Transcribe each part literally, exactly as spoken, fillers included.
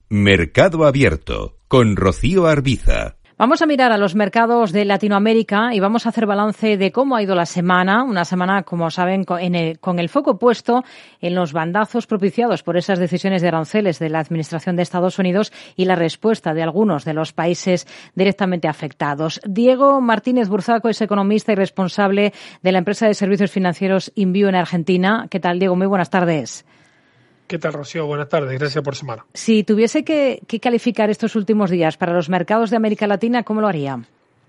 Mercado Abierto, con Rocío Arbiza. Vamos a mirar a los mercados de Latinoamérica y vamos a hacer balance de cómo ha ido la semana. Una semana, como saben, con, en el, con el foco puesto en los bandazos propiciados por esas decisiones de aranceles de la Administración de Estados Unidos y la respuesta de algunos de los países directamente afectados. Diego Martínez Burzaco es economista y responsable de la empresa de servicios financieros Inview en Argentina. ¿Qué tal, Diego? Muy buenas tardes. ¿Qué tal, Rocío? Buenas tardes. Gracias por sumar. Si tuviese que, que calificar estos últimos días para los mercados de América Latina, ¿cómo lo haría?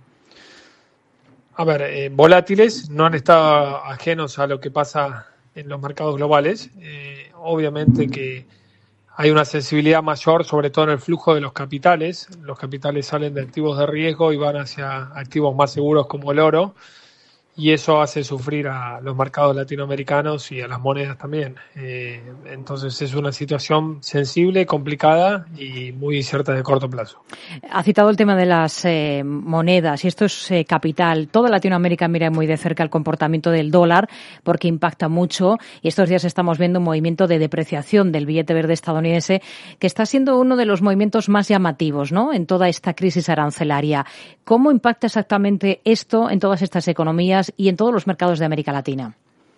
A ver, eh, volátiles, no han estado ajenos a lo que pasa en los mercados globales. Eh, obviamente que hay una sensibilidad mayor, sobre todo en el flujo de los capitales. Los capitales salen de activos de riesgo y van hacia activos más seguros como el oro. Y eso hace sufrir a los mercados latinoamericanos y a las monedas también. Eh, entonces es una situación sensible, complicada y muy incierta de corto plazo. Ha citado el tema de las eh, monedas y esto es eh, capital. Toda Latinoamérica mira muy de cerca el comportamiento del dólar porque impacta mucho y estos días estamos viendo un movimiento de depreciación del billete verde estadounidense que está siendo uno de los movimientos más llamativos, ¿no?, en toda esta crisis arancelaria. ¿Cómo impacta exactamente esto en todas estas economías y en todos los mercados de América Latina?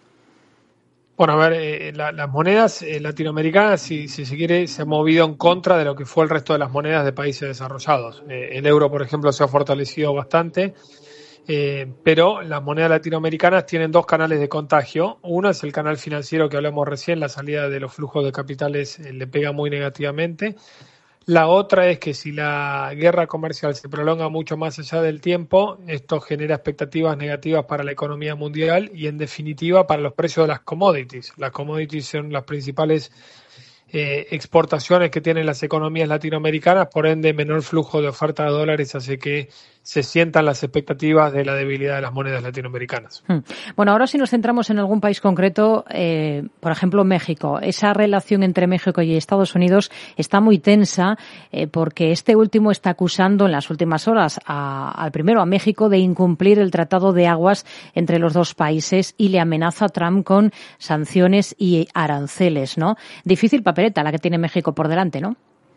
Bueno, a ver, eh, la, las monedas eh, latinoamericanas, si, si se quiere, se han movido en contra de lo que fue el resto de las monedas de países desarrollados. Eh, el euro, por ejemplo, se ha fortalecido bastante, eh, pero las monedas latinoamericanas tienen dos canales de contagio. Uno es el canal financiero que hablamos recién, la salida de los flujos de capitales eh, le pega muy negativamente. La otra es que si la guerra comercial se prolonga mucho más allá del tiempo, esto genera expectativas negativas para la economía mundial y, en definitiva, para los precios de las commodities. Las commodities son las principales eh, exportaciones que tienen las economías latinoamericanas, por ende, menor flujo de oferta de dólares hace que se sientan las expectativas de la debilidad de las monedas latinoamericanas. Bueno, ahora si nos centramos en algún país concreto, eh, por ejemplo México, esa relación entre México y Estados Unidos está muy tensa eh, porque este último está acusando en las últimas horas a, al primero a México de incumplir el Tratado de Aguas entre los dos países y le amenaza a Trump con sanciones y aranceles, ¿no? Difícil papeleta la que tiene México por delante, ¿no?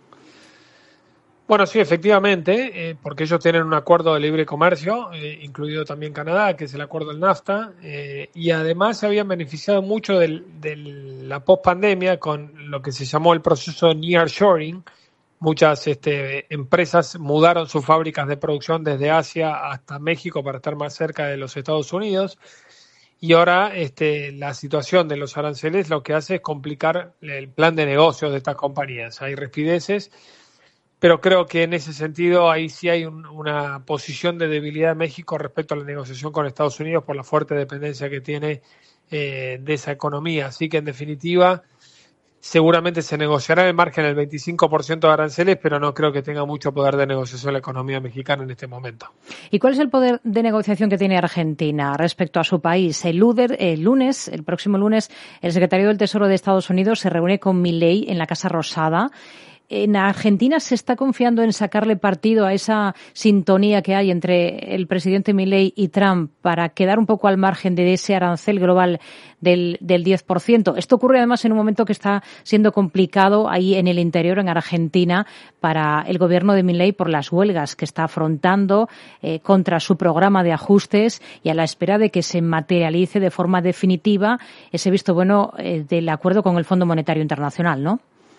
Bueno, sí, efectivamente, eh, porque ellos tienen un acuerdo de libre comercio, eh, incluido también Canadá, que es el acuerdo del NAFTA, eh, y además se habían beneficiado mucho de la post-pandemia con lo que se llamó el proceso de nearshoring. Muchas este, empresas mudaron sus fábricas de producción desde Asia hasta México para estar más cerca de los Estados Unidos. Y ahora este, la situación de los aranceles lo que hace es complicar el plan de negocios de estas compañías. Hay rispideces. Pero creo que en ese sentido ahí sí hay un, una posición de debilidad de México respecto a la negociación con Estados Unidos por la fuerte dependencia que tiene eh, de esa economía. Así que en definitiva seguramente se negociará en el margen el veinticinco por ciento de aranceles, pero no creo que tenga mucho poder de negociación la economía mexicana en este momento. ¿Y cuál es el poder de negociación que tiene Argentina respecto a su país? El, Luder, el lunes, el próximo lunes, el secretario del Tesoro de Estados Unidos se reúne con Milei en la Casa Rosada. ¿En Argentina se está confiando en sacarle partido a esa sintonía que hay entre el presidente Milei y Trump para quedar un poco al margen de ese arancel global del, del diez por ciento? Esto ocurre además en un momento que está siendo complicado ahí en el interior, en Argentina, para el gobierno de Milei por las huelgas que está afrontando eh, contra su programa de ajustes y a la espera de que se materialice de forma definitiva ese visto bueno eh, del acuerdo con el Fondo Monetario Internacional, ¿no?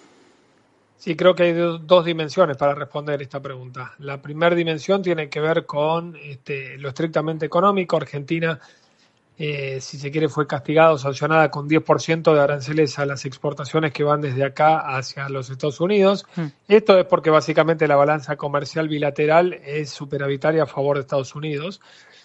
Sí, creo que hay dos dimensiones para responder esta pregunta. La primera dimensión tiene que ver con este, lo estrictamente económico. Argentina, eh, si se quiere, fue castigada o sancionada con diez por ciento de aranceles a las exportaciones que van desde acá hacia los Estados Unidos. Mm. Esto es porque básicamente la balanza comercial bilateral es superavitaria a favor de Estados Unidos.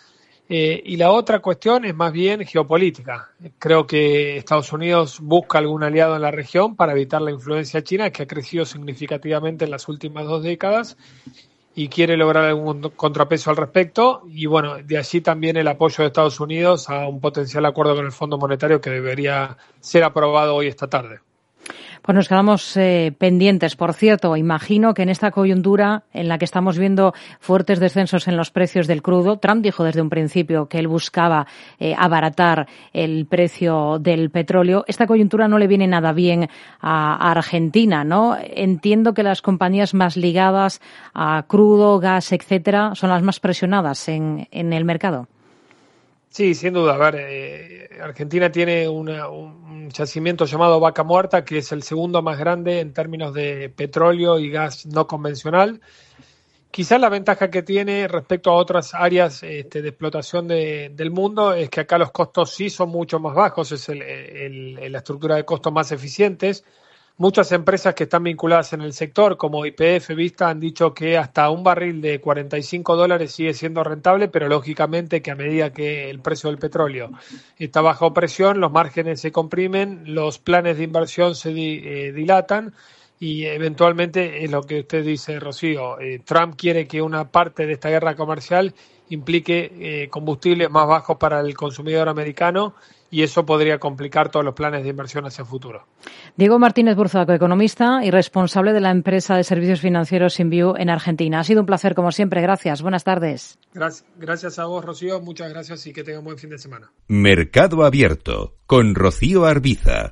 Eh, y la otra cuestión es más bien geopolítica. Creo que Estados Unidos busca algún aliado en la región para evitar la influencia china, que ha crecido significativamente en las últimas dos décadas, y quiere lograr algún contrapeso al respecto. Y bueno, de allí también el apoyo de Estados Unidos a un potencial acuerdo con el Fondo Monetario que debería ser aprobado hoy esta tarde. Pues nos quedamos eh, pendientes. Por cierto, imagino que en esta coyuntura en la que estamos viendo fuertes descensos en los precios del crudo, Trump dijo desde un principio que él buscaba eh, abaratar el precio del petróleo. Esta coyuntura no le viene nada bien a, a Argentina, ¿no? Entiendo que las compañías más ligadas a crudo, gas, etcétera, son las más presionadas en, en el mercado. Sí, sin duda. A ver, eh, Argentina tiene una, un yacimiento llamado Vaca Muerta, que es el segundo más grande en términos de petróleo y gas no convencional. Quizás la ventaja que tiene respecto a otras áreas este, de explotación de, del mundo es que acá los costos sí son mucho más bajos, es el, el, el, la estructura de costos más eficientes. Muchas empresas que están vinculadas en el sector, como Y P F, Vista, han dicho que hasta un barril de cuarenta y cinco dólares sigue siendo rentable, pero lógicamente que a medida que el precio del petróleo está bajo presión, los márgenes se comprimen, los planes de inversión se di, eh, dilatan y eventualmente es lo que usted dice, Rocío. Eh, Trump quiere que una parte de esta guerra comercial implique eh, combustibles más bajos para el consumidor americano, y eso podría complicar todos los planes de inversión hacia el futuro. Diego Martínez Burzaco, economista y responsable de la empresa de servicios financieros Inviu en Argentina. Ha sido un placer, como siempre. Gracias. Buenas tardes. Gracias, gracias a vos, Rocío. Muchas gracias y que tengan buen fin de semana. Mercado Abierto con Rocío Arbiza.